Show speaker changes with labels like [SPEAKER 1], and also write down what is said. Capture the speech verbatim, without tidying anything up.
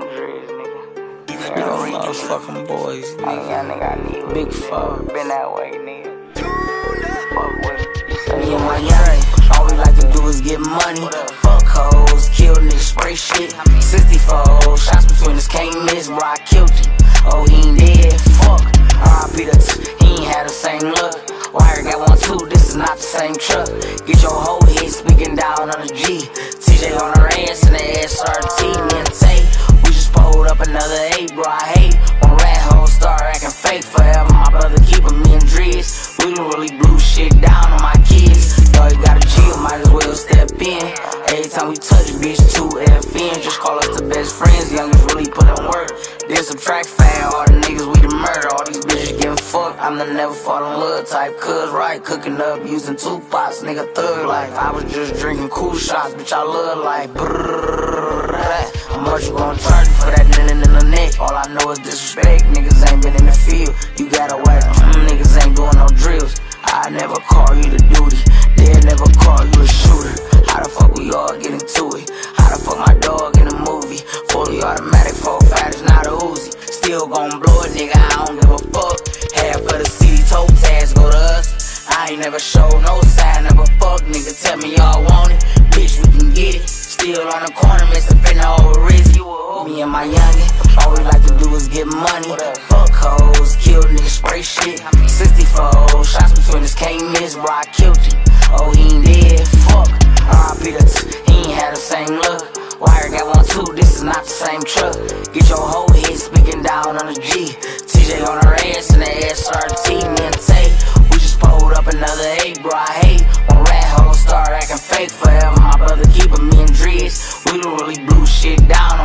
[SPEAKER 1] them dreads, nigga. You
[SPEAKER 2] You know, motherfucking boys,
[SPEAKER 1] nigga. I ain't nigga, I need
[SPEAKER 2] big fuck.
[SPEAKER 1] Been that way, nigga. Fuck with it.
[SPEAKER 2] Me and my young, all we like to do is get money. Fuck hoes, kill niggas, spray shit. sixty-four shots between us, can't miss, bro, I killed you. Oh, he ain't dead, fuck. R I P the t, he ain't had the same look. Wire got one too, this is not the same truck. Get your whole head speaking down on the G. T J on her ass and the S R T, me and Tay. We just pulled up another eight, bro, I hate when rat hoes start acting fake forever. My brother keeping me in dreads. We done really blew shit down on my kids. Yo, you gotta chill, might as well step in. Every time we touch, bitch, two F N. Just call us the best friends, youngest really put in work. Then subtract fan, all the niggas we the murder. All these bitches getting fucked, I'm the never fall in love type. Cuz, right, cooking up, using two pots, nigga, thug life. I was just drinking cool shots, bitch, I love life. Brrrr, how much you gon' charge me for that nigga in the neck? All I know is disrespect, niggas ain't been in the field. You gotta whack, mm, niggas ain't doing no drills. I never call you the duty, they'll never call you a shooter. How the fuck we all get into it? How the fuck my dog in a movie? Fully automatic, four fat is not a Uzi. Still gon' blow it, nigga, I don't give a fuck. Half of the city toe tags go to us. I ain't never showed no sign of a fuck, nigga, tell me y'all want it. Bitch, we can get it. Still on the corner, Mister Finna over Rizzy. Me and my youngin', all we like to do is get money. Fuck hoes, kill niggas, spray shit. sixty-four shots between us, can't miss, bro, I killed you. Oh, he ain't dead, fuck. R I P the t, he ain't had the same look. Wire got one too, this is not the same truck. Get your whole head speaking down on the G. T J on her ass and the S R T, me and Tay. We just pulled up another eight, bro, I hate when rat hoes start acting fake forever. My brother keeping me in dreads. We done really blew shit down on